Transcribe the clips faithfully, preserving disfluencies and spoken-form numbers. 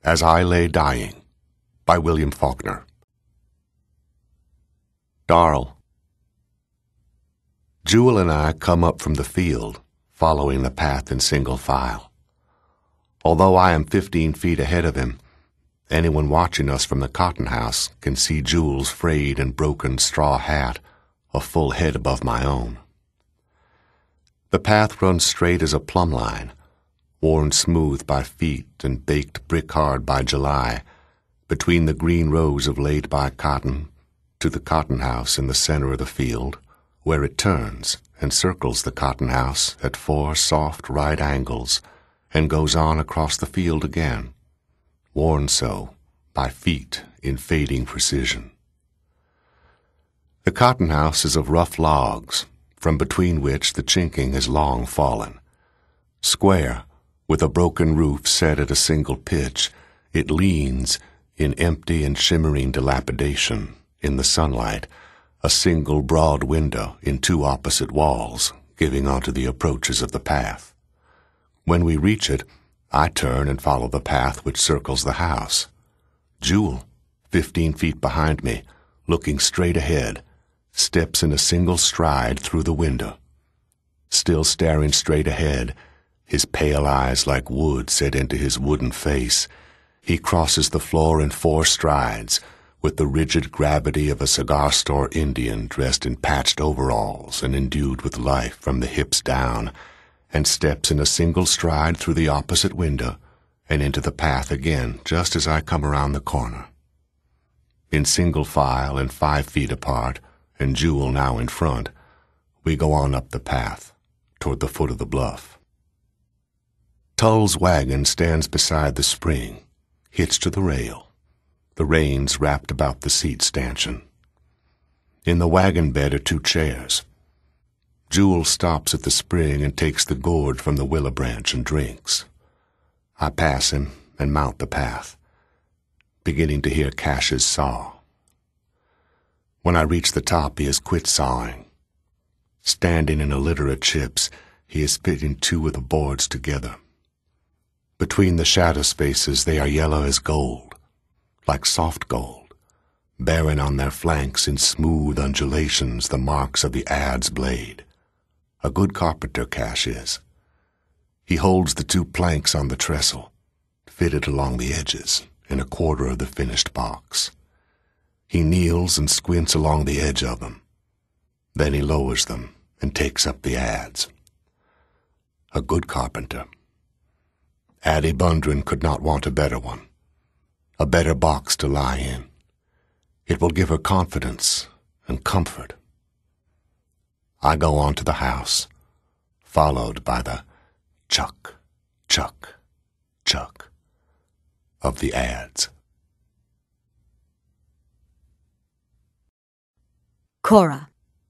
As I Lay Dying by William Faulkner. Darl. Jewel and I come up from the field, following the path in single file. Although I am fifteen feet ahead of him, anyone watching us from the cotton house can see Jewel's frayed and broken straw hat a full head above my own. The path runs straight as a plumb line, worn smooth by feet and baked brick-hard by July, between the green rows of laid-by cotton to the cotton house in the center of the field, where it turns and circles the cotton house at four soft right angles and goes on across the field again, worn so by feet in fading precision. The cotton house is of rough logs, from between which the chinking has long fallen. Square, with a broken roof set at a single pitch, it leans, in empty and shimmering dilapidation, in the sunlight, a single broad window in two opposite walls, giving onto the approaches of the path. When we reach it, I turn and follow the path which circles the house. Jewel, fifteen feet behind me, looking straight ahead, steps in a single stride through the window. Still staring straight ahead, his pale eyes like wood set into his wooden face, he crosses the floor in four strides, with the rigid gravity of a cigar-store Indian dressed in patched overalls and endued with life from the hips down, and steps in a single stride through the opposite window and into the path again just as I come around the corner. In single file and five feet apart, and Jewel now in front, we go on up the path, toward the foot of the bluff. Tull's wagon stands beside the spring, hitched to the rail, the reins wrapped about the seat stanchion. In the wagon bed are two chairs. Jewel stops at the spring and takes the gourd from the willow branch and drinks. I pass him and mount the path, beginning to hear Cash's saw. When I reach the top, he has quit sawing. Standing in a litter of chips, he is fitting two of the boards together. Between the shadow spaces they are yellow as gold, like soft gold, bearing on their flanks in smooth undulations the marks of the adze blade. A good carpenter, Cash is. He holds the two planks on the trestle, fitted along the edges, in a quarter of the finished box. He kneels and squints along the edge of them. Then he lowers them and takes up the adze. A good carpenter. Addie Bundren could not want a better one, a better box to lie in. It will give her confidence and comfort. I go on to the house, followed by the chuck, chuck, chuck of the adze. Cora.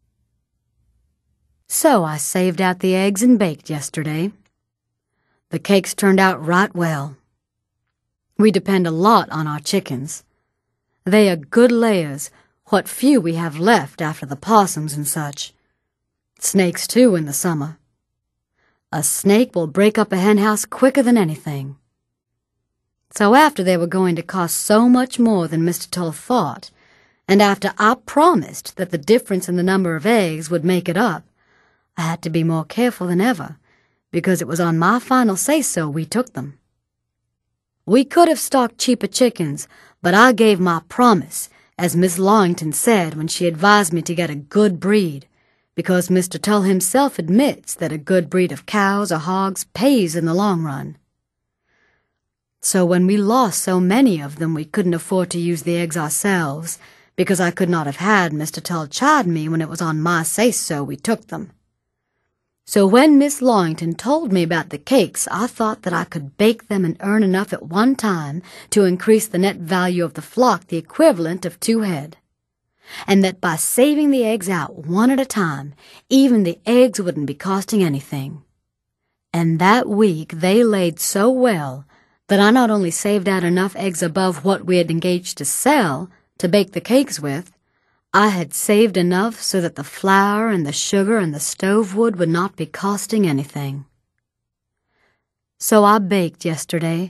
So I saved out the eggs and baked yesterday. The cakes turned out right well. We depend a lot on our chickens. They are good layers, what few we have left after the possums and such. Snakes, too, in the summer. A snake will break up a henhouse quicker than anything. So after they were going to cost so much more than Mister Tull thought, and after I promised that the difference in the number of eggs would make it up, I had to be more careful than ever, because it was on my final say-so we took them. We could have stocked cheaper chickens, but I gave my promise, as Miss Longington said when she advised me to get a good breed, because Mister Tull himself admits that a good breed of cows or hogs pays in the long run. So when we lost so many of them we couldn't afford to use the eggs ourselves, because I could not have had Mister Tull chide me when it was on my say-so we took them. So when Miss Longington told me about the cakes, I thought that I could bake them and earn enough at one time to increase the net value of the flock the equivalent of two head, and that by saving the eggs out one at a time, even the eggs wouldn't be costing anything. And that week they laid so well that I not only saved out enough eggs above what we had engaged to sell to bake the cakes with, I had saved enough so that the flour and the sugar and the stove wood would not be costing anything. So I baked yesterday,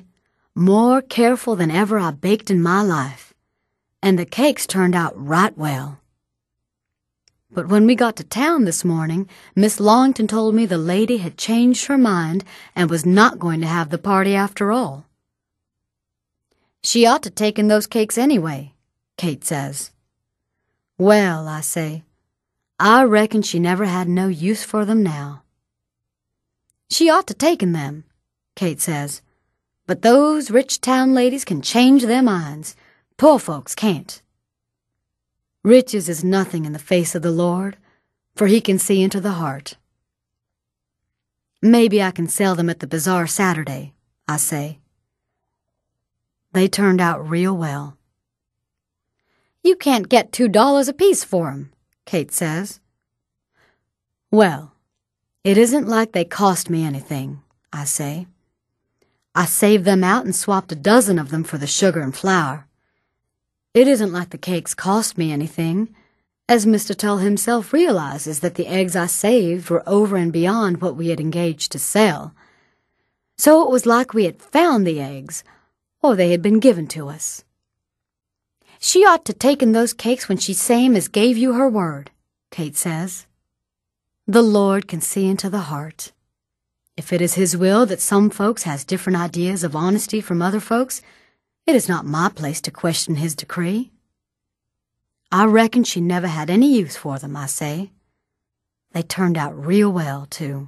more careful than ever I baked in my life, and the cakes turned out right well. But when we got to town this morning, Miss Longton told me the lady had changed her mind and was not going to have the party after all. She ought to take in those cakes anyway, Kate says. Well, I say, I reckon she never had no use for them now. She ought to taken them, Kate says, but those rich town ladies can change their minds. Poor folks can't. Riches is nothing in the face of the Lord, for he can see into the heart. Maybe I can sell them at the bazaar Saturday, I say. They turned out real well. You can't get two dollars apiece for 'em, Kate says. Well, it isn't like they cost me anything, I say. I saved them out and swapped a dozen of them for the sugar and flour. It isn't like the cakes cost me anything, as Mister Tull himself realizes that the eggs I saved were over and beyond what we had engaged to sell. So it was like we had found the eggs, or they had been given to us. She ought to taken those cakes when she same as gave you her word, Kate says. The Lord can see into the heart. If it is his will that some folks has different ideas of honesty from other folks, it is not my place to question his decree. I reckon she never had any use for them, I say. They turned out real well, too.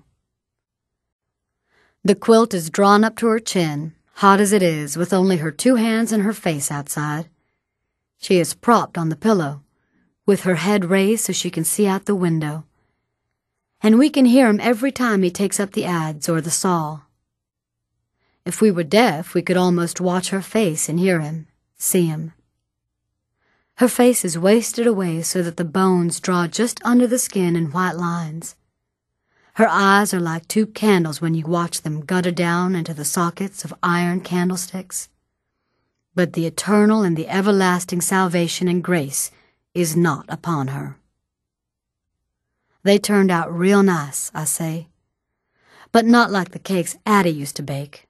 The quilt is drawn up to her chin, hot as it is, with only her two hands and her face outside. She is propped on the pillow, with her head raised so she can see out the window. And we can hear him every time he takes up the adze or the saw. If we were deaf, we could almost watch her face and hear him, see him. Her face is wasted away so that the bones draw just under the skin in white lines. Her eyes are like two candles when you watch them gutter down into the sockets of iron candlesticks. But the eternal and the everlasting salvation and grace is not upon her. They turned out real nice, I say, but not like the cakes Addie used to bake.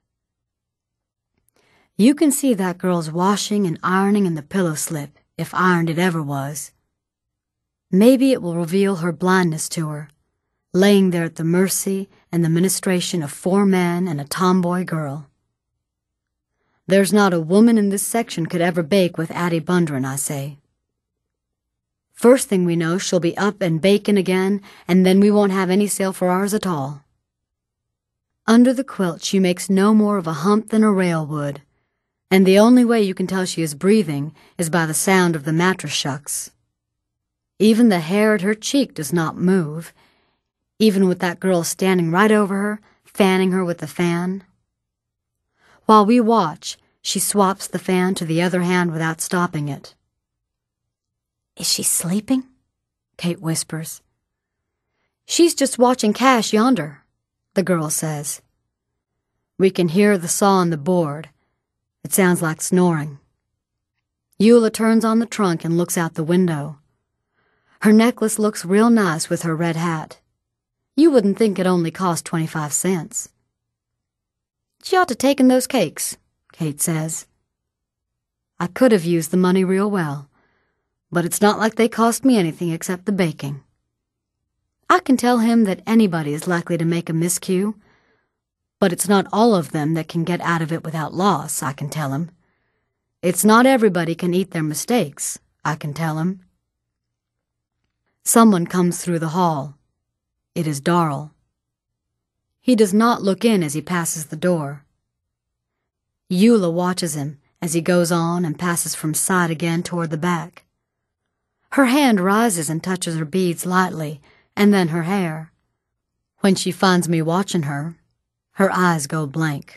You can see that girl's washing and ironing in the pillow slip, if ironed it ever was. Maybe it will reveal her blindness to her, laying there at the mercy and the ministration of four men and a tomboy girl. There's not a woman in this section could ever bake with Addie Bundren, I say. First thing we know, she'll be up and baking again, and then we won't have any sale for ours at all. Under the quilt she makes no more of a hump than a rail would, and the only way you can tell she is breathing is by the sound of the mattress shucks. Even the hair at her cheek does not move, even with that girl standing right over her, fanning her with the fan. While we watch, she swaps the fan to the other hand without stopping it. Is she sleeping? Kate whispers. She's just watching Cash yonder, the girl says. We can hear the saw on the board. It sounds like snoring. Eula turns on the trunk and looks out the window. Her necklace looks real nice with her red hat. You wouldn't think it only cost twenty-five cents. She ought to taken those cakes, Kate says. I could have used the money real well, but it's not like they cost me anything except the baking. I can tell him that anybody is likely to make a miscue, but it's not all of them that can get out of it without loss, I can tell him. It's not everybody can eat their mistakes, I can tell him. Someone comes through the hall. It is Darrell. He does not look in as he passes the door. Eula watches him as he goes on and passes from side again toward the back. Her hand rises and touches her beads lightly, and then her hair. When she finds me watching her, her eyes go blank.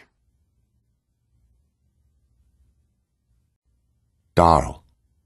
Darrell.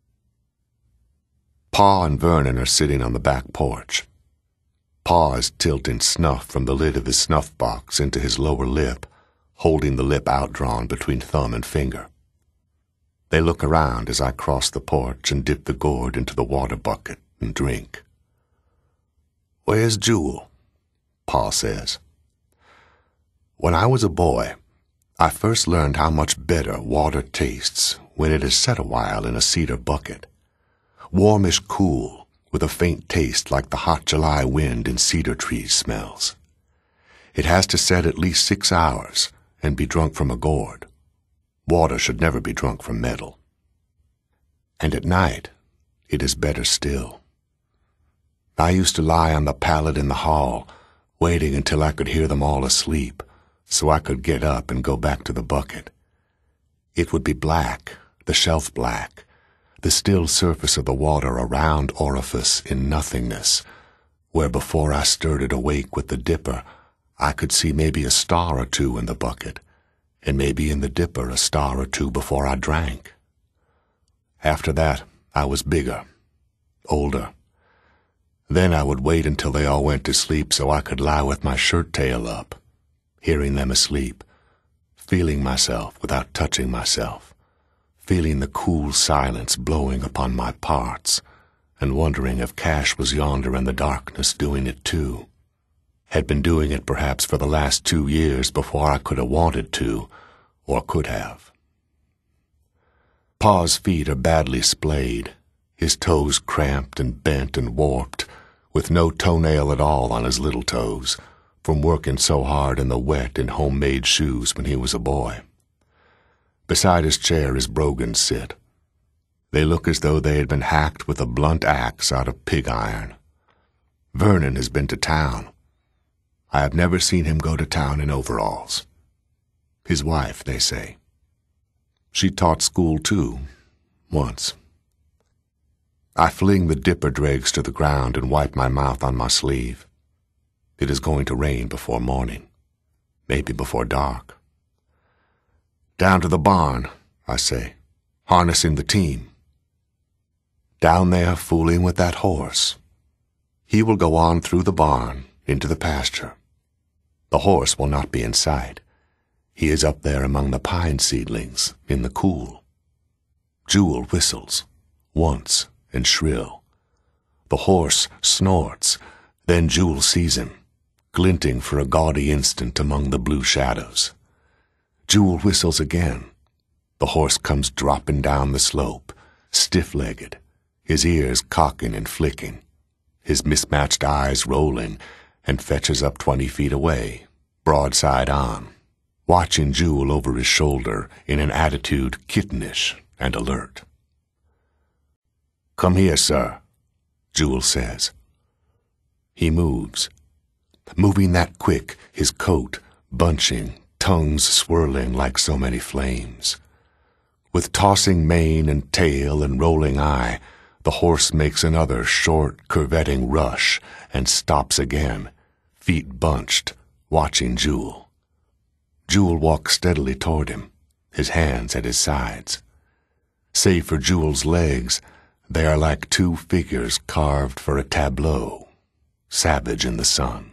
Pa and Vernon are sitting on the back porch. Pa is tilting snuff from the lid of his snuff box into his lower lip, holding the lip outdrawn between thumb and finger. They look around as I cross the porch and dip the gourd into the water bucket and drink. "Where's Jewel?" Pa says. "When I was a boy, I first learned how much better water tastes when it is set a while in a cedar bucket. Warmish cool, with a faint taste like the hot July wind in cedar trees smells. It has to set at least six hours and be drunk from a gourd. Water should never be drunk from metal. And at night, it is better still. I used to lie on the pallet in the hall, waiting until I could hear them all asleep, so I could get up and go back to the bucket. It would be black, the shelf black, the still surface of the water a round orifice in nothingness, where before I stirred it awake with the dipper, I could see maybe a star or two in the bucket, and maybe in the dipper a star or two before I drank. After that, I was bigger, older. Then I would wait until they all went to sleep so I could lie with my shirt tail up, hearing them asleep, feeling myself without touching myself, feeling the cool silence blowing upon my parts, and wondering if Cash was yonder in the darkness doing it too. Had been doing it perhaps for the last two years before I could have wanted to, or could have. Pa's feet are badly splayed, his toes cramped and bent and warped, with no toenail at all on his little toes, from working so hard in the wet in homemade shoes when he was a boy. Beside his chair is Brogan sit. They look as though they had been hacked with a blunt axe out of pig iron. Vernon has been to town. I have never seen him go to town in overalls. His wife, they say. She taught school, too, once. I fling the dipper dregs to the ground and wipe my mouth on my sleeve. It is going to rain before morning, maybe before dark. Down to the barn, I say, harnessing the team. Down there fooling with that horse. He will go on through the barn into the pasture. The horse will not be in sight. He is up there among the pine seedlings in the cool. Jewel whistles, once and shrill. The horse snorts, then Jewel sees him, glinting for a gaudy instant among the blue shadows. Jewel whistles again. The horse comes dropping down the slope, stiff-legged, his ears cocking and flicking, his mismatched eyes rolling, and fetches up twenty feet away, broadside on, watching Jewel over his shoulder in an attitude kittenish and alert. "Come here, sir," Jewel says. He moves. Moving that quick, his coat bunching, tongues swirling like so many flames. With tossing mane and tail and rolling eye, the horse makes another short, curvetting rush and stops again, feet bunched, watching Jewel. Jewel walks steadily toward him, his hands at his sides. Save for Jewel's legs, they are like two figures carved for a tableau, savage in the sun.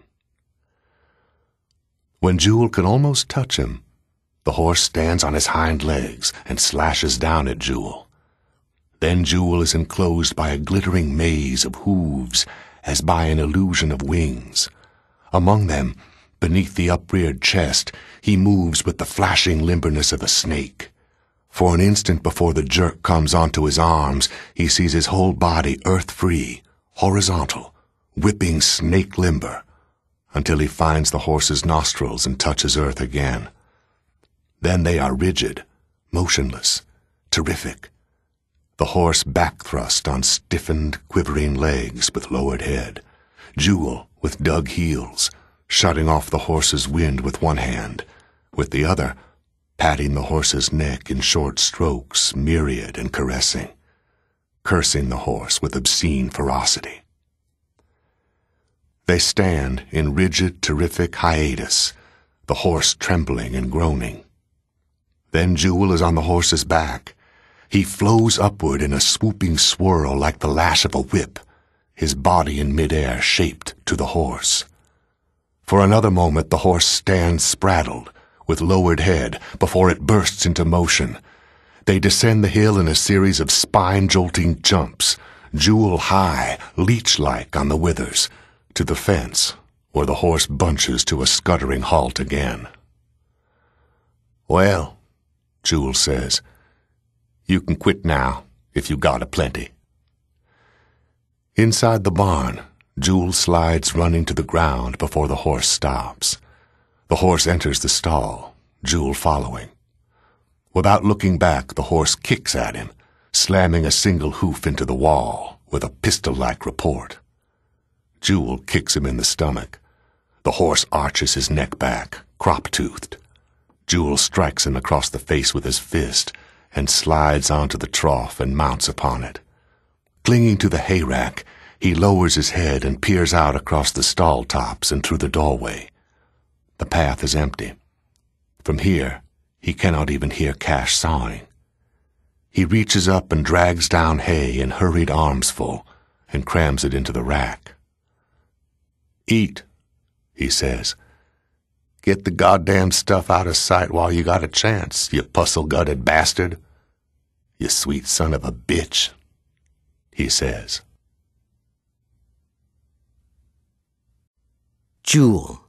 When Jewel can almost touch him, the horse stands on his hind legs and slashes down at Jewel. Then Jewel is enclosed by a glittering maze of hooves, as by an illusion of wings. Among them, beneath the upreared chest, he moves with the flashing limberness of a snake. For an instant before the jerk comes onto his arms, he sees his whole body earth-free, horizontal, whipping snake limber, until he finds the horse's nostrils and touches earth again. Then they are rigid, motionless, terrific. The horse back-thrust on stiffened, quivering legs with lowered head. Jewel with dug heels, shutting off the horse's wind with one hand, with the other patting the horse's neck in short strokes, myriad and caressing, cursing the horse with obscene ferocity. They stand in rigid, terrific hiatus, the horse trembling and groaning. Then Jewel is on the horse's back. He flows upward in a swooping swirl like the lash of a whip, his body in midair shaped to the horse. For another moment the horse stands spraddled, with lowered head, before it bursts into motion. They descend the hill in a series of spine-jolting jumps, Jewel high, leech-like on the withers, to the fence, where the horse bunches to a scuttering halt again. Well, Jewel says, you can quit now if you got a plenty. Inside the barn, Jewel slides running to the ground before the horse stops. The horse enters the stall, Jewel following. Without looking back, the horse kicks at him, slamming a single hoof into the wall with a pistol-like report. Jewel kicks him in the stomach. The horse arches his neck back, crop-toothed. Jewel strikes him across the face with his fist and slides onto the trough and mounts upon it. Clinging to the hay rack, he lowers his head and peers out across the stall tops and through the doorway. The path is empty. From here, he cannot even hear Cash sawing. He reaches up and drags down hay in hurried armsful and crams it into the rack. Eat, he says. Get the goddamn stuff out of sight while you got a chance, you puzzle-gutted bastard. You sweet son of a bitch, he says. Jewel.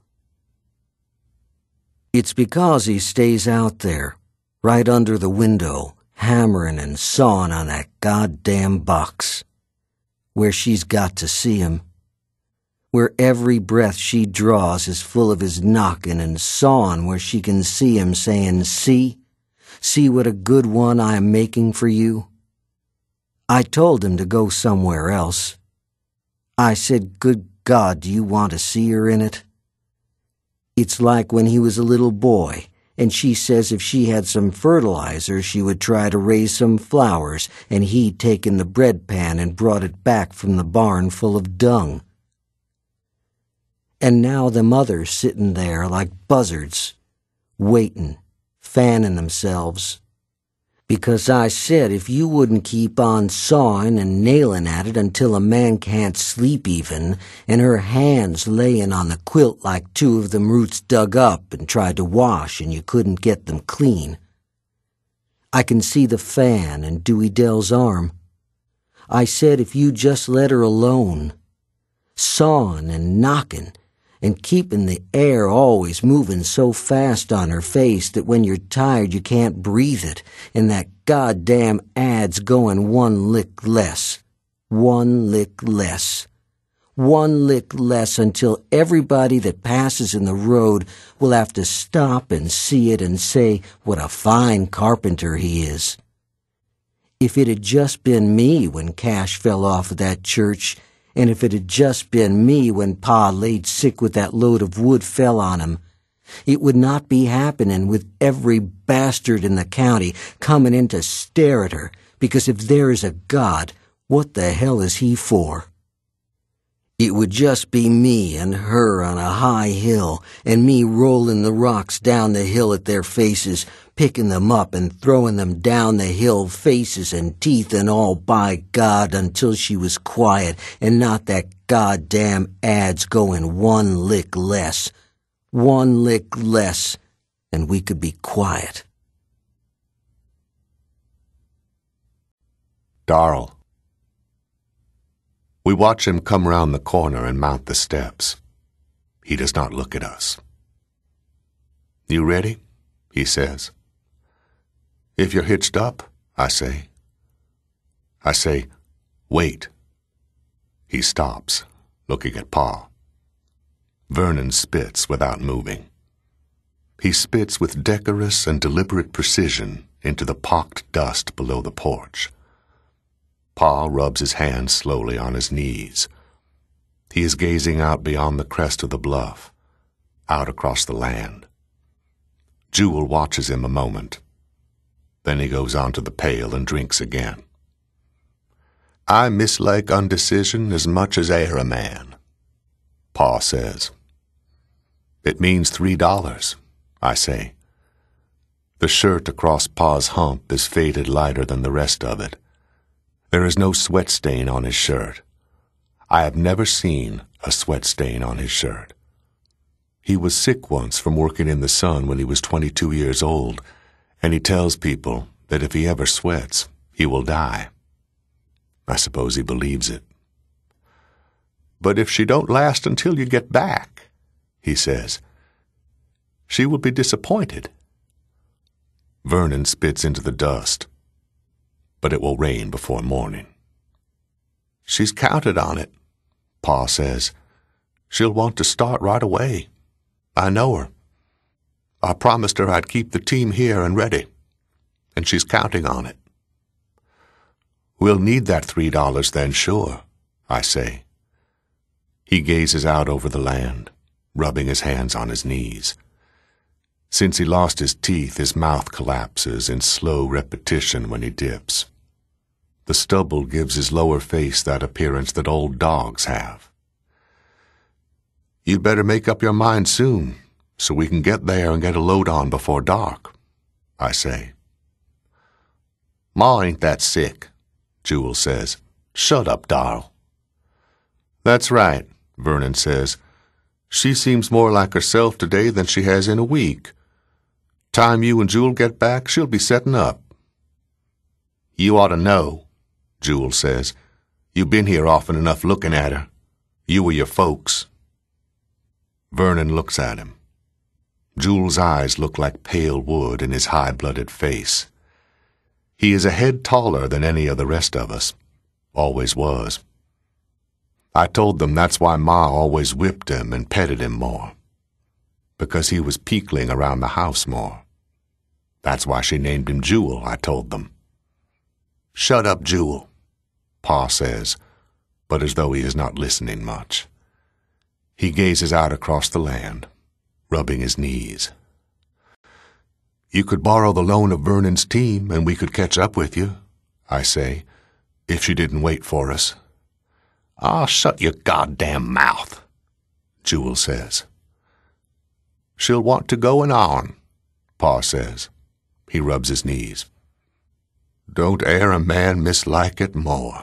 It's because he stays out there, right under the window, hammering and sawing on that goddamn box, where she's got to see him, where every breath she draws is full of his knocking and sawing, where she can see him saying, see, see what a good one I am making for you. I told him to go somewhere else. I said, good God, do you want to see her in it? It's like when he was a little boy, and she says if she had some fertilizer, she would try to raise some flowers, and he'd taken the bread pan and brought it back from the barn full of dung. And now them others sitting there like buzzards, waiting, fanning themselves. Because I said if you wouldn't keep on sawing and nailing at it until a man can't sleep even, and her hands laying on the quilt like two of them roots dug up and tried to wash and you couldn't get them clean. I can see the fan and Dewey Dell's arm. I said if you just let her alone, sawing and knocking, and keeping the air always moving so fast on her face that when you're tired you can't breathe it, and that goddamn ad's going one lick less, one lick less, one lick less until everybody that passes in the road will have to stop and see it and say what a fine carpenter he is. If it had just been me when Cash fell off of that church, and if it had just been me when Pa laid sick with that load of wood fell on him, it would not be happening with every bastard in the county coming in to stare at her, because if there is a God, what the hell is he for? It would just be me and her on a high hill, and me rolling the rocks down the hill at their faces, picking them up and throwing them down the hill, faces and teeth and all, by God, until she was quiet, and not that goddamn ad's going one lick less, one lick less, and we could be quiet. Darrell. We watch him come round the corner and mount the steps. He does not look at us. You ready? He says. If you're hitched up, I say. I say, wait. He stops, looking at Pa. Vernon spits without moving. He spits with decorous and deliberate precision into the pocked dust below the porch. Pa rubs his hands slowly on his knees. He is gazing out beyond the crest of the bluff, out across the land. Jewel watches him a moment. Then he goes on to the pail and drinks again. I mislike undecision as much as e'er a man, Pa says. It means three dollars, I say. The shirt across Pa's hump is faded lighter than the rest of it. There is no sweat stain on his shirt. I have never seen a sweat stain on his shirt. He was sick once from working in the sun when he was twenty-two years old, and he tells people that if he ever sweats, he will die. I suppose he believes it. But if she don't last until you get back, he says, she will be disappointed. Vernon spits into the dust. But it will rain before morning. She's counted on it, Pa says. She'll want to start right away. I know her. I promised her I'd keep the team here and ready, and she's counting on it. We'll need that three dollars then, sure, I say. He gazes out over the land, rubbing his hands on his knees. Since he lost his teeth, his mouth collapses in slow repetition when he dips. The stubble gives his lower face that appearance that old dogs have. You'd better make up your mind soon, so we can get there and get a load on before dark, I say. Ma ain't that sick, Jewel says. Shut up, Darl. That's right, Vernon says. She seems more like herself today than she has in a week. Time you and Jewel get back, she'll be setting up. You ought to know, Jewel says. You've been here often enough looking at her. You or your folks. Vernon looks at him. Jewel's eyes look like pale wood in his high-blooded face. He is a head taller than any of the rest of us. Always was. I told them that's why Ma always whipped him and petted him more. Because he was peekling around the house more. That's why she named him Jewel, I told them. Shut up, Jewel, Pa says, but as though he is not listening much. He gazes out across the land, rubbing his knees. You could borrow the loan of Vernon's team and we could catch up with you, I say, if she didn't wait for us. Ah, shut your goddamn mouth, Jewel says. She'll want to go and on, Pa says. He rubs his knees. Don't e'er a man mislike it more.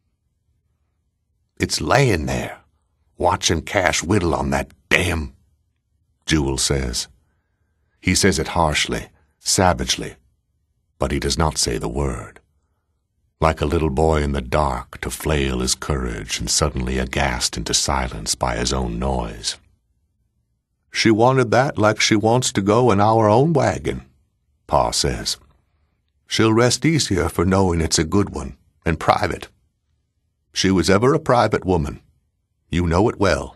It's laying there, watching Cash whittle on that damn, Jewel says. He says it harshly, savagely, but he does not say the word. Like a little boy in the dark to flail his courage and suddenly aghast into silence by his own noise. She wanted that like she wants to go in our own wagon, Pa says. She'll rest easier for knowing it's a good one and private. She was ever a private woman. You know it well.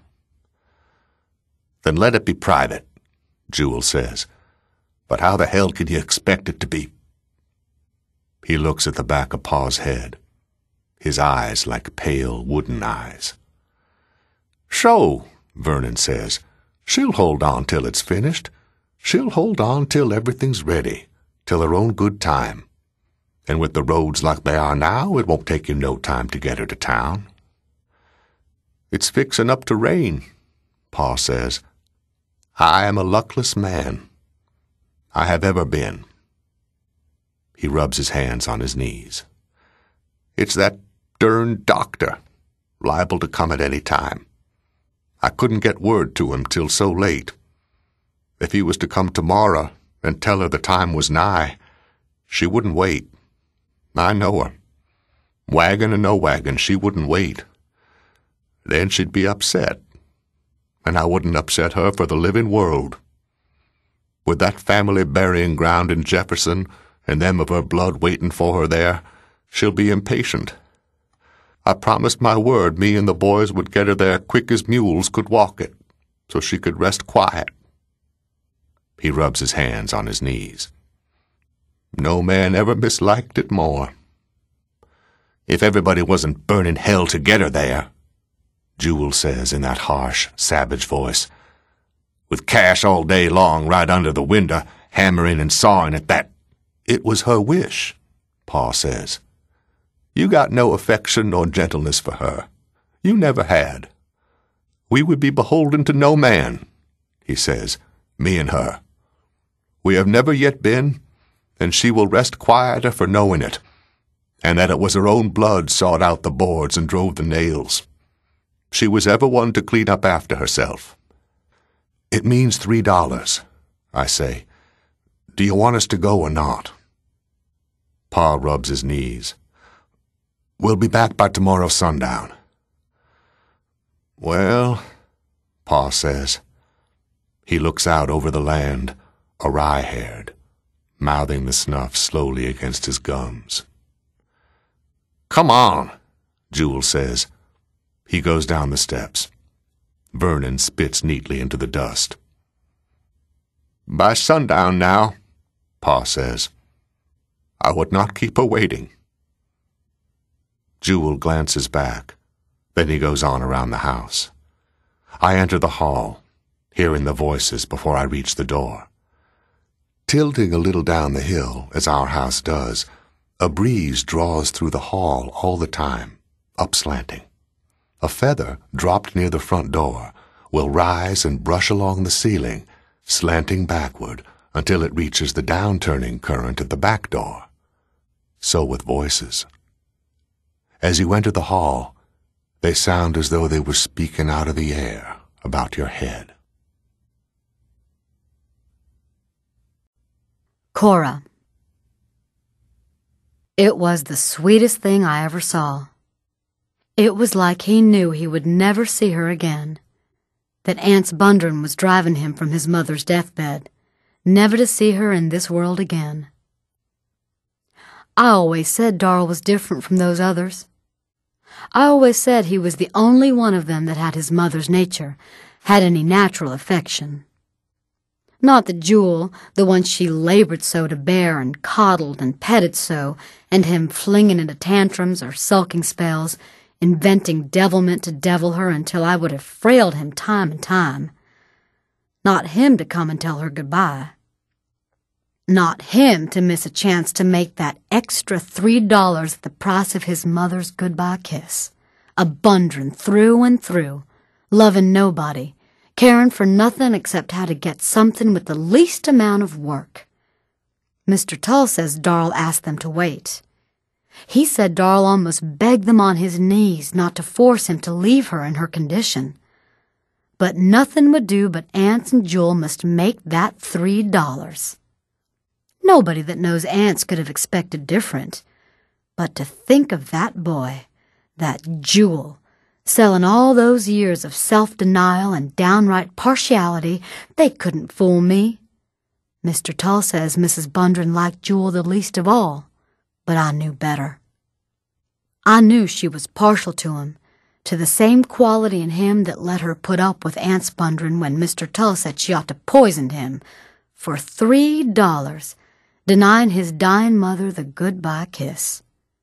Then let it be private, Jewel says. But how the hell can you expect it to be? He looks at the back of Pa's head, his eyes like pale wooden eyes. So, Vernon says, she'll hold on till it's finished. She'll hold on till everything's ready, till her own good time. And with the roads like they are now, it won't take you no time to get her to town. It's fixin' up to rain, Pa says. I am a luckless man. I have ever been. He rubs his hands on his knees. It's that dern doctor, liable to come at any time. I couldn't get word to him till so late. If he was to come tomorrow and tell her the time was nigh, she wouldn't wait. I know her. Wagon or no wagon, she wouldn't wait. Then she'd be upset, and I wouldn't upset her for the living world. With that family burying ground in Jefferson and them of her blood waiting for her there, she'll be impatient. I promised my word me and the boys would get her there quick as mules could walk it, so she could rest quiet. He rubs his hands on his knees. No man ever misliked it more. If everybody wasn't burning hell to get her there, Jewel says in that harsh, savage voice, with Cash all day long right under the window, hammering and sawing at that. It was her wish, Pa says. You got no affection nor gentleness for her. You never had. We would be beholden to no man, he says, me and her. We have never yet been, and she will rest quieter for knowing it, and that it was her own blood sawed out the boards and drove the nails. She was ever one to clean up after herself. It means three dollars, I say. Do you want us to go or not? Pa rubs his knees. We'll be back by tomorrow sundown. Well, Pa says. He looks out over the land, awry-haired, mouthing the snuff slowly against his gums. "Come on," Jewel says. He goes down the steps. Vernon spits neatly into the dust. "By sundown now," Pa says. "I would not keep her waiting." Jewel glances back. Then he goes on around the house. I enter the hall, hearing the voices before I reach the door. Tilting a little down the hill, as our house does, a breeze draws through the hall all the time, upslanting. A feather dropped near the front door will rise and brush along the ceiling, slanting backward until it reaches the downturning current at the back door. So with voices. As you enter the hall, they sound as though they were speaking out of the air about your head. Cora. It was the sweetest thing I ever saw. It was like he knew he would never see her again, that Anse Bundren was driving him from his mother's deathbed, never to see her in this world again. I always said Darrell was different from those others. I always said he was the only one of them that had his mother's nature, had any natural affection. Not that Jewel, the one she labored so to bear and coddled and petted so, and him flinging into tantrums or sulking spells, inventing devilment to devil her until I would have frailed him time and time. Not him to come and tell her goodbye. Not him to miss a chance to make that extra three dollars at the price of his mother's goodbye kiss. A Bundren through and through, loving nobody, caring for nothing except how to get something with the least amount of work. Mister Tull says Darrell asked them to wait. He said Darrell almost begged them on his knees not to force him to leave her in her condition. But nothing would do but Anse and Jewel must make that three dollars. Nobody that knows Anse could have expected different. But to think of that boy, that Jewel, selling all those years of self-denial and downright partiality, they couldn't fool me. Mister Tull says Missus Bundren liked Jewel the least of all, but I knew better. I knew she was partial to him, to the same quality in him that let her put up with Anse Bundren when Mister Tull said she ought to poison him, for three dollars, denying his dying mother the goodbye kiss.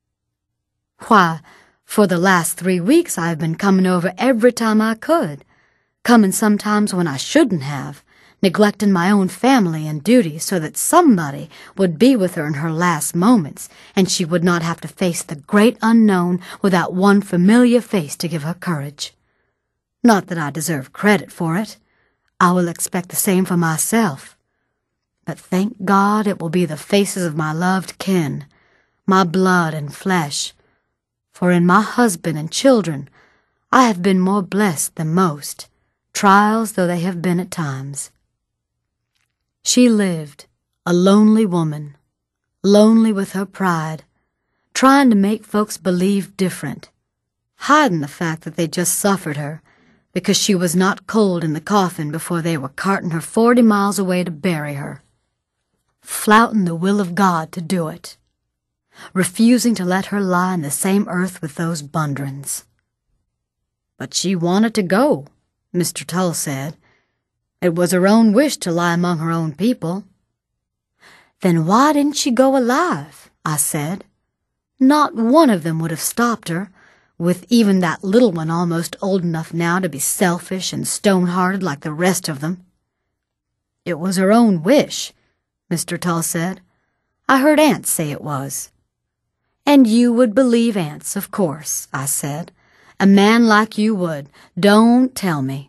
Why, for the last three weeks I have been coming over every time I could, coming sometimes when I shouldn't have, neglecting my own family and duties so that somebody would be with her in her last moments, and she would not have to face the great unknown without one familiar face to give her courage. Not that I deserve credit for it. I will expect the same for myself. But thank God it will be the faces of my loved kin, my blood and flesh, for in my husband and children I have been more blessed than most, trials though they have been at times. She lived, a lonely woman, lonely with her pride, trying to make folks believe different, hiding the fact that they just suffered her, because she was not cold in the coffin before they were carting her forty miles away to bury her, flouting the will of God to do it, refusing to let her lie in the same earth with those Bundrens. But she wanted to go, Mister Tull said. It was her own wish to lie among her own people. Then why didn't she go alive? I said. Not one of them would have stopped her, with even that little one almost old enough now to be selfish and stone-hearted like the rest of them. It was her own wish, Mister Tull said. I heard Anse say it was. And you would believe Anse, of course, I said. A man like you would. Don't tell me.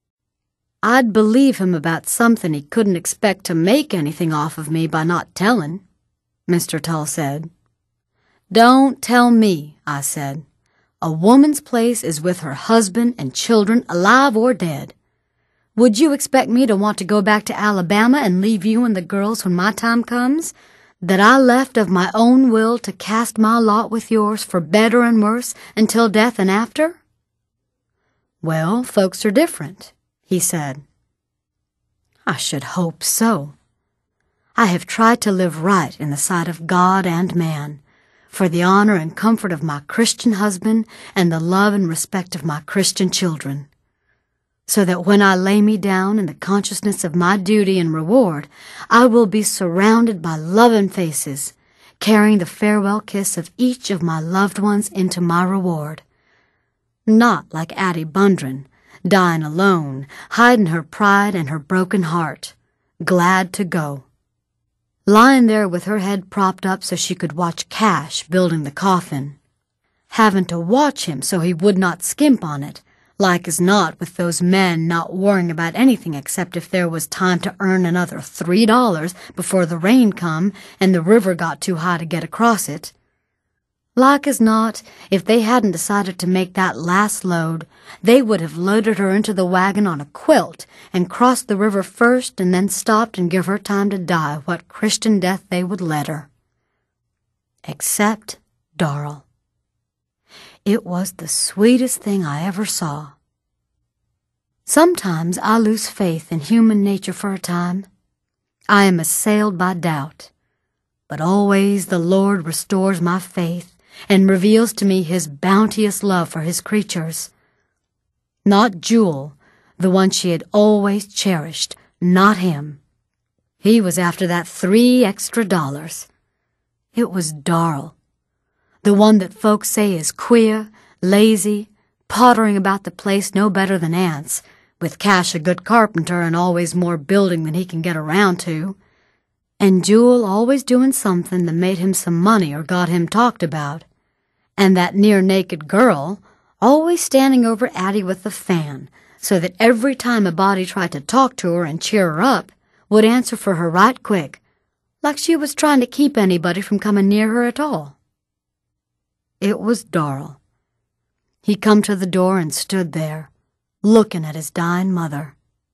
I'd believe him about something he couldn't expect to make anything off of me by not telling, Mister Tull said. Don't tell me, I said. A woman's place is with her husband and children, alive or dead. Would you expect me to want to go back to Alabama and leave you and the girls when my time comes? That I left of my own will to cast my lot with yours for better and worse until death and after? Well, folks are different, he said. I should hope so. I have tried to live right in the sight of God and man, for the honor and comfort of my Christian husband and the love and respect of my Christian children, so that when I lay me down in the consciousness of my duty and reward, I will be surrounded by loving faces, carrying the farewell kiss of each of my loved ones into my reward. Not like Addie Bundren, dying alone, hiding her pride and her broken heart, glad to go. Lying there with her head propped up so she could watch Cash building the coffin, having to watch him so he would not skimp on it, like as not with those men not worrying about anything except if there was time to earn another three dollars before the rain come and the river got too high to get across it. Like as not, if they hadn't decided to make that last load, they would have loaded her into the wagon on a quilt and crossed the river first and then stopped and give her time to die what Christian death they would let her. Except Darrell. It was the sweetest thing I ever saw. Sometimes I lose faith in human nature for a time. I am assailed by doubt, but always the Lord restores my faith and reveals to me his bounteous love for his creatures. Not Jewel, the one she had always cherished, not him. He was after that three extra dollars. It was Darrell, the one that folks say is queer, lazy, pottering about the place no better than ants, with Cash a good carpenter and always more building than he can get around to, and Jewel always doing something that made him some money or got him talked about, and that near-naked girl always standing over Addie with the fan, so that every time a body tried to talk to her and cheer her up, would answer for her right quick, like she was trying to keep anybody from coming near her at all. It was Darrell. He come to the door and stood there, looking at his dying mother.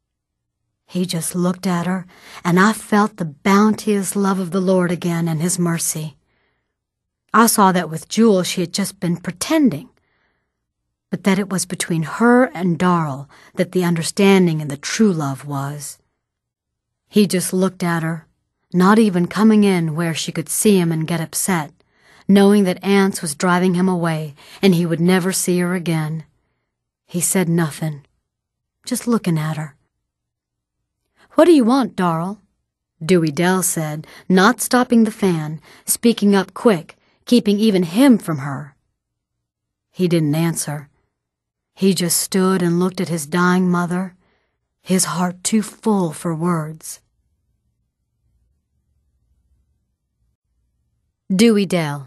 He just looked at her, and I felt the bounteous love of the Lord again and his mercy. I saw that with Jewel she had just been pretending, but that it was between her and Darrell that the understanding and the true love was. He just looked at her, not even coming in where she could see him and get upset, knowing that Ance was driving him away and he would never see her again. He said nothing, just looking at her. "What do you want, Darrell?" Dewey Dell said, not stopping the fan, speaking up quick, keeping even him from her. He didn't answer. He just stood and looked at his dying mother, his heart too full for words. Dewey Dell.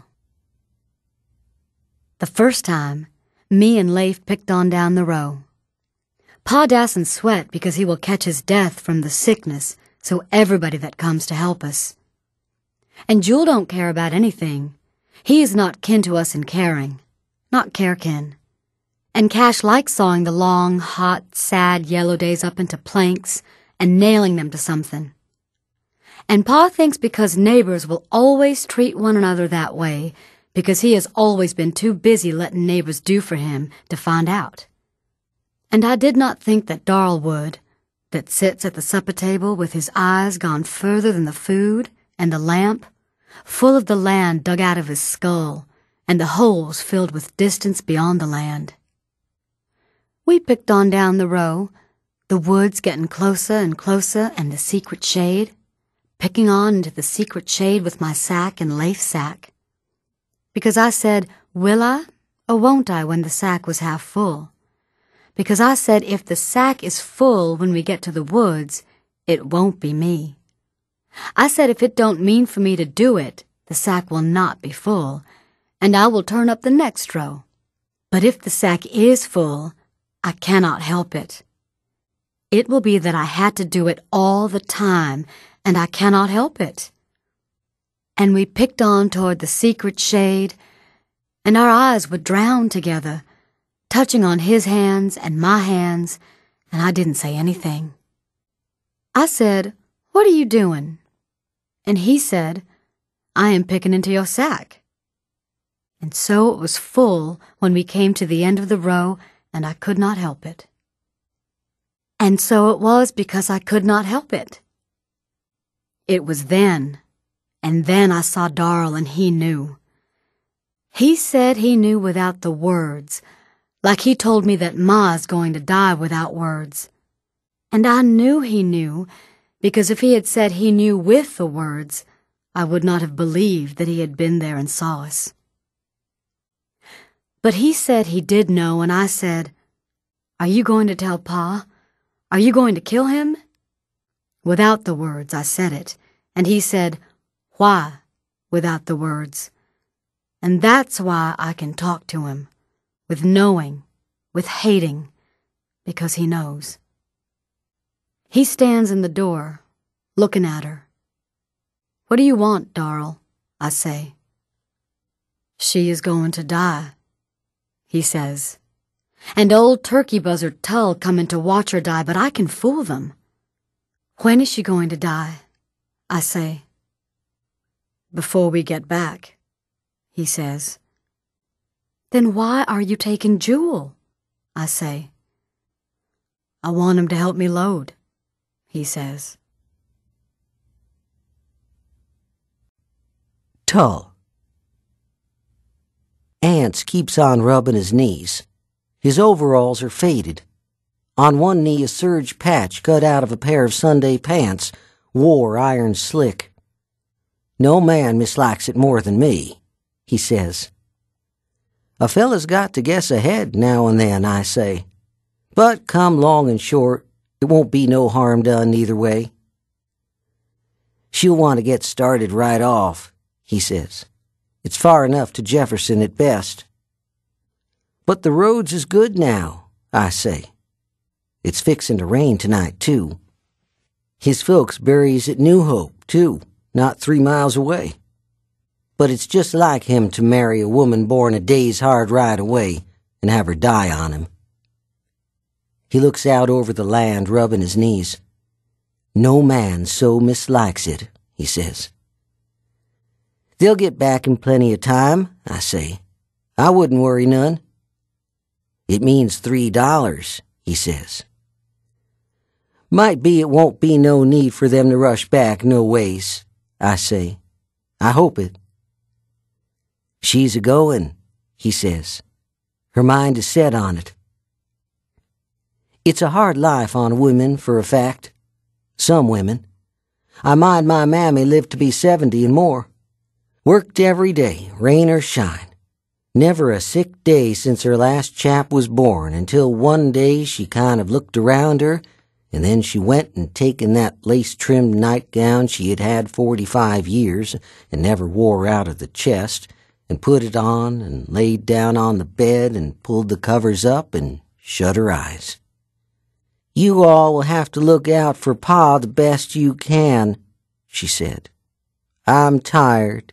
The first time, me and Leif picked on down the row. Pa dassn't sweat because he will catch his death from the sickness, so everybody that comes to help us. And Jewel don't care about anything. He is not kin to us in caring, not care-kin. And Cash likes sawing the long, hot, sad yellow days up into planks and nailing them to something. And Pa thinks because neighbors will always treat one another that way, because he has always been too busy letting neighbors do for him to find out. And I did not think that Darrell would, that sits at the supper table with his eyes gone further than the food and the lamp, full of the land dug out of his skull, and the holes filled with distance beyond the land. We picked on down the row, the woods getting closer and closer and the secret shade, picking on into the secret shade with my sack and Leif's sack. Because I said, will I or won't I when the sack was half full? Because I said if the sack is full when we get to the woods, it won't be me. I said if it don't mean for me to do it, the sack will not be full, and I will turn up the next row. But if the sack is full, I cannot help it. It will be that I had to do it all the time, and I cannot help it. And we picked on toward the secret shade, and our eyes would drown together, touching on his hands and my hands, and I didn't say anything. I said, "What are you doing?" And he said, "I am picking into your sack." And so it was full when we came to the end of the row, and I could not help it. And so it was because I could not help it. It was then, and then I saw Darrell and he knew. He said he knew without the words, like he told me that Ma's going to die without words. And I knew he knew, because if he had said he knew with the words, I would not have believed that he had been there and saw us. But he said he did know, and I said, "Are you going to tell Pa? Are you going to kill him?" Without the words, I said it, and he said, "Why?" without the words. And that's why I can talk to him, with knowing, with hating, because he knows. He stands in the door, looking at her. "What do you want, Darrell?" I say. "She is going to die," he says. "And old turkey buzzard Tull coming to watch her die, but I can fool them." "When is she going to die?" I say. "Before we get back," he says. "Then why are you taking Jewel?" I say. "I want him to help me load," he says. Tull. Ance keeps on rubbing his knees. His overalls are faded. On one knee a serge patch cut out of a pair of Sunday pants, wore iron slick. "No man mislikes it more than me," he says. "A fella's got to guess ahead now and then," I say. "But come long and short, it won't be no harm done either way." "She'll want to get started right off," he says. "It's far enough to Jefferson at best." "But the roads is good now," I say. "It's fixin' to rain tonight, too. His folks buries at New Hope, too, not three miles away. But it's just like him to marry a woman born a day's hard ride away and have her die on him." He looks out over the land, rubbing his knees. "No man so mislikes it," he says. "They'll get back in plenty of time," I say. "I wouldn't worry none." "It means three dollars," he says. "Might be it won't be no need for them to rush back no ways," I say. "I hope it." "She's a-goin'," he says. "Her mind is set on it." It's a hard life on women, for a fact. Some women. I mind my mammy lived to be seventy and more. Worked every day, rain or shine. Never a sick day since her last chap was born, until one day she kind of looked around her, and then she went and taken that lace-trimmed nightgown she had had forty-five years and never wore out of the chest, and put it on and laid down on the bed and pulled the covers up and shut her eyes. "You all will have to look out for Pa the best you can," she said. "I'm tired."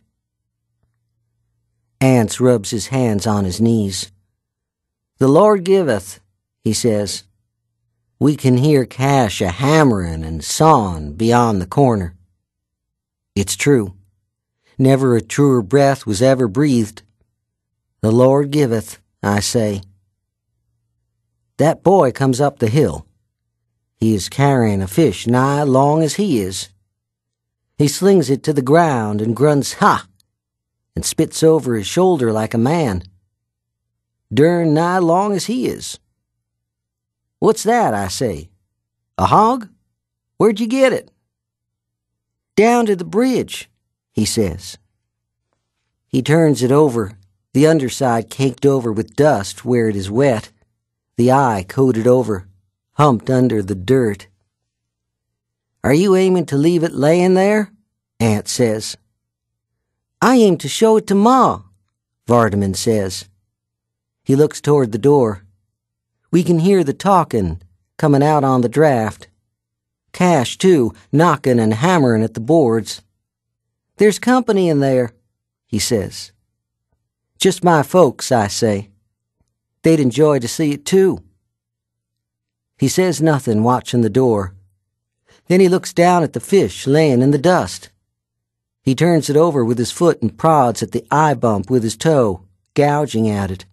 Ance rubs his hands on his knees. "The Lord giveth," he says. We can hear Cash a-hammering and sawing beyond the corner. It's true. Never a truer breath was ever breathed. The Lord giveth, I say. That boy comes up the hill. He is carrying a fish nigh long as he is. He slings it to the ground and grunts, "Ha!" and spits over his shoulder like a man. Dern nigh long as he is. "What's that?" I say. "A hog? Where'd you get it?" "Down to the bridge," he says. He turns it over, the underside caked over with dust where it is wet, the eye coated over, humped under the dirt. "Are you aiming to leave it laying there?" Aunt says. "I aim to show it to Ma," Vardaman says. He looks toward the door. We can hear the talking coming out on the draft. Cash, too, knocking and hammering at the boards. "There's company in there," he says. "Just my folks," I say. "They'd enjoy to see it, too." He says nothing, watching the door. Then he looks down at the fish laying in the dust. He turns it over with his foot and prods at the eye bump with his toe, gouging at it.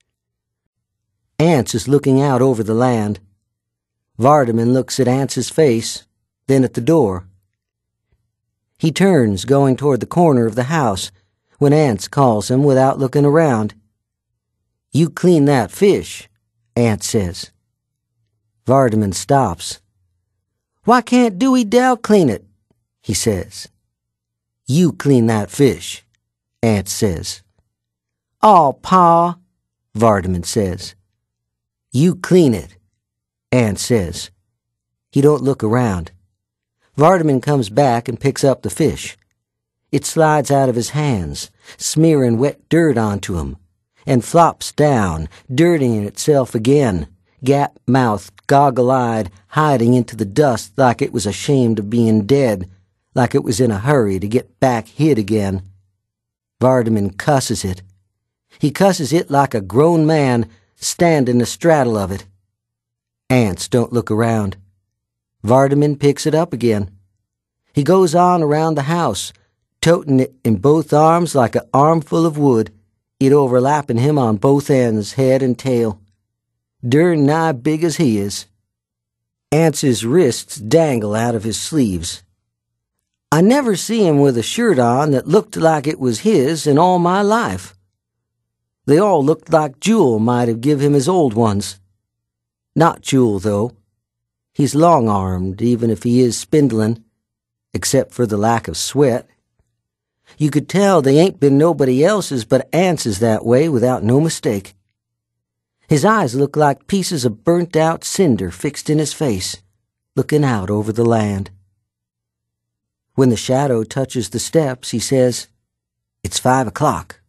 Ance is looking out over the land. Vardaman looks at Ance's face, then at the door. He turns, going toward the corner of the house, when Ance calls him without looking around. "You clean that fish," Ance says. Vardaman stops. "Why can't Dewey Dell clean it?" he says. "You clean that fish," Ance says. "Aw, Pa," Vardaman says. "You clean it," Ance says. He don't look around. Vardaman comes back and picks up the fish. It slides out of his hands, smearing wet dirt onto him, and flops down, dirtying itself again, gap-mouthed, goggle-eyed, hiding into the dust like it was ashamed of being dead, like it was in a hurry to get back hid again. Vardaman cusses it. He cusses it like a grown man standing astraddle of it. Ance don't look around. Vardaman picks it up again. He goes on around the house, toting it in both arms like an armful of wood, it overlapping him on both ends, head and tail. Dern nigh big as he is. Ance's wrists dangle out of his sleeves. I never see him with a shirt on that looked like it was his in all my life. They all looked like Jewel might have give him his old ones. Not Jewel, though. He's long-armed, even if he is spindling, except for the lack of sweat. You could tell they ain't been nobody else's but Ance's that way without no mistake. His eyes look like pieces of burnt-out cinder fixed in his face, looking out over the land. When the shadow touches the steps, he says, "It's five o'clock."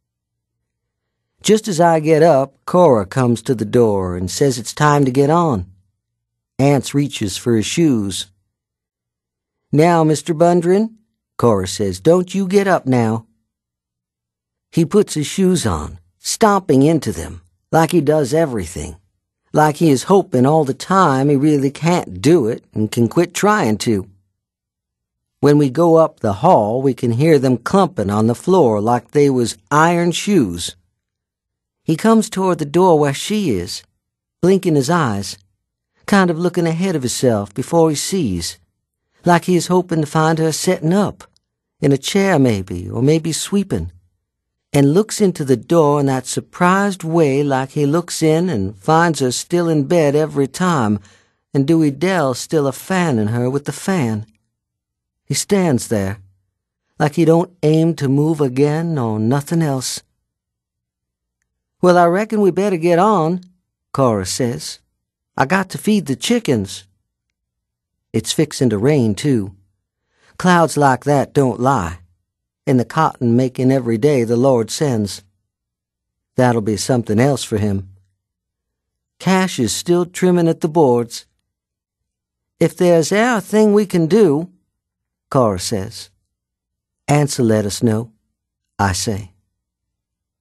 Just as I get up, Cora comes to the door and says it's time to get on. Ance reaches for his shoes. "Now, Mister Bundren," Cora says, "don't you get up now." He puts his shoes on, stomping into them, like he does everything, like he is hoping all the time he really can't do it and can quit trying to. When we go up the hall, we can hear them clumping on the floor like they was iron shoes. He comes toward the door where she is, blinking his eyes, kind of looking ahead of himself before he sees, like he is hoping to find her setting up, in a chair maybe, or maybe sweeping, and looks into the door in that surprised way like he looks in and finds her still in bed every time, and Dewey Dell still a-fanning her with the fan. He stands there, like he don't aim to move again nor nothing else. "Well, I reckon we better get on," Cora says. "I got to feed the chickens." It's fixin' to rain, too. Clouds like that don't lie, and the cotton making every day the Lord sends. That'll be something else for him. Cash is still trimming at the boards. "If there's e'er a thing we can do," Cora says. "Ance'll let us know," I say.